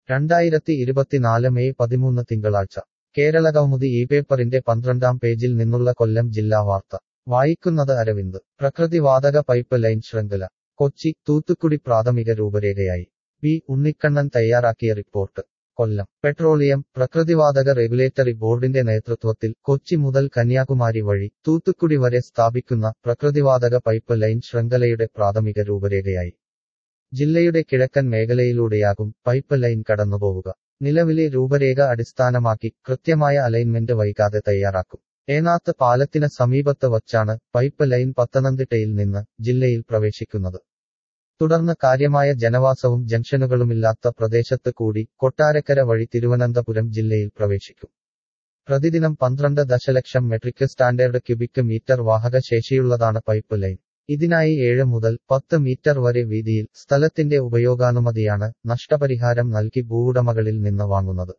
2024 May 13 തിങ്കളാഴ്ച കേരളകൗമുദി ഈ പേപ്പറിന്റെ 12-ാം പേജിൽ നിന്നുള്ള കൊല്ലം ജില്ലാ വാർത്ത വായിക്കുന്നത് അരവിന്ദ്. പ്രകൃതിവാതക പൈപ്പ് ലൈൻ ശൃംഖല കൊച്ചി. തൂത്തുക്കുടി പ്രാഥമിക രൂപരേഖയായി. പി. ഉണ്ണിക്കണ്ണൻ തയ്യാറാക്കിയ റിപ്പോർട്ട്. കൊല്ലം. പെട്രോളിയം, പ്രകൃതിവാതക റെഗുലേറ്ററി ബോർഡിന്റെ നേതൃത്വത്തിൽ കൊച്ചി മുതൽ കന്യാകുമാരി വഴി തൂത്തുക്കുടി വരെ സ്ഥാപിക്കുന്ന പ്രകൃതിവാതക പൈപ്പ് ലൈൻ ശൃംഖലയുടെ പ്രാഥമിക രൂപരേഖയായി. ജില്ലയുടെ കിഴക്കൻ മേഖലയിലൂടെയാകും പൈപ്പ് ലൈൻ കടന്നുപോവുക. നിലവിലെ രൂപരേഖ അടിസ്ഥാനമാക്കി കൃത്യമായ അലൈൻമെന്റ് വൈകാതെ തയ്യാറാക്കും. ഏനാത്ത് പാലത്തിന് സമീപത്ത് വച്ചാണ് പൈപ്പ് ലൈൻ പത്തനംതിട്ടയിൽ നിന്ന് ജില്ലയിൽ പ്രവേശിക്കുന്നത്. തുടർന്ന് കാര്യമായ ജനവാസവും ജംഗ്ഷനുകളുമില്ലാത്ത പ്രദേശത്ത് കൂടി കൊട്ടാരക്കര വഴി തിരുവനന്തപുരം ജില്ലയിൽ പ്രവേശിക്കും. പ്രതിദിനം 12 ദശലക്ഷം മെട്രിക് സ്റ്റാൻഡേർഡ് ക്യൂബിക് മീറ്റർ വാഹക ശേഷിയുള്ളതാണ് പൈപ്പ് ലൈൻ. ഇതിനായി 7 മുതൽ 10 മീറ്റർ വരെ വീതിയിൽ സ്ഥലത്തിന്റെ ഉപയോഗാനുമതിയാണ് നഷ്ടപരിഹാരം നൽകി ഭൂവുടമകളിൽ നിന്ന് വാങ്ങുന്നത്.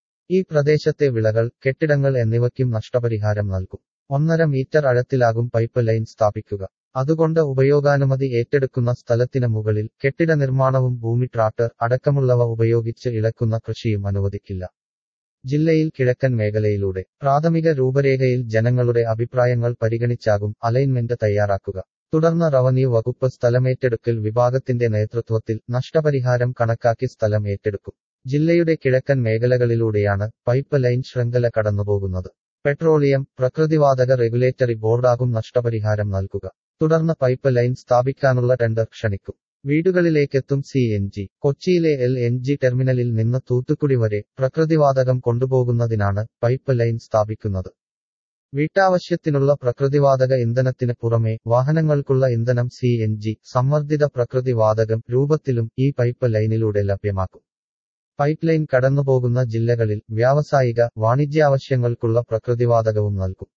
ഈ പ്രദേശത്തെ വിളകൾ, കെട്ടിടങ്ങൾ എന്നിവയ്ക്കും നഷ്ടപരിഹാരം നൽകും. 1.5 മീറ്റർ ആഴത്തിലാകും പൈപ്പ് ലൈൻ സ്ഥാപിക്കുക. അതുകൊണ്ട് ഉപയോഗാനുമതി ഏറ്റെടുക്കുന്ന സ്ഥലത്തിന് മുകളിൽ കെട്ടിട നിർമ്മാണവും ഭൂമി ട്രാക്ടർ അടക്കമുള്ളവ ഉപയോഗിച്ച് ഇളക്കുന്ന കൃഷിയും അനുവദിക്കില്ല. ജില്ലയിൽ കിഴക്കൻ മേഖലയിലൂടെ പ്രാഥമിക രൂപരേഖയിൽ ജനങ്ങളുടെ അഭിപ്രായങ്ങൾ പരിഗണിച്ചാകും അലൈൻമെന്റ് തയ്യാറാക്കുക. തുടർന്ന് റവന്യൂ വകുപ്പ് സ്ഥലമേറ്റെടുക്കൽ വിഭാഗത്തിന്റെ നേതൃത്വത്തിൽ നഷ്ടപരിഹാരം കണക്കാക്കി സ്ഥലം ഏറ്റെടുക്കും. ജില്ലയുടെ കിഴക്കൻ മേഖലകളിലൂടെയാണ് പൈപ്പ് ലൈൻ ശൃംഖല കടന്നുപോകുന്നത്. പെട്രോളിയം, പ്രകൃതിവാതക റെഗുലേറ്ററി ബോർഡാകും നഷ്ടപരിഹാരം നൽകുക. തുടർന്ന് പൈപ്പ് ലൈൻ സ്ഥാപിക്കാനുള്ള ടെൻഡർ ക്ഷണിക്കും. വീടുകളിലേക്കെത്തും CNG. കൊച്ചിയിലെ LNG ടെർമിനലിൽ നിന്ന് തൂത്തുക്കുടി വരെ പ്രകൃതിവാതകം കൊണ്ടുപോകുന്നതിനാണ് പൈപ്പ് ലൈൻ സ്ഥാപിക്കുന്നത്. വീട്ടാവശ്യത്തിനുള്ള പ്രകൃതിവാതക ഇന്ധനത്തിന് പുറമെ വാഹനങ്ങൾക്കുള്ള ഇന്ധനം CNG, സമ്മർദ്ദിത പ്രകൃതിവാതകം രൂപത്തിലും ഈ പൈപ്പ് ലൈനിലൂടെ ലഭ്യമാക്കും. പൈപ്പ് ലൈൻ കടന്നുപോകുന്ന ജില്ലകളിൽ വ്യാവസായിക, വാണിജ്യാവശ്യങ്ങൾക്കുള്ള പ്രകൃതിവാതകവും നൽകും.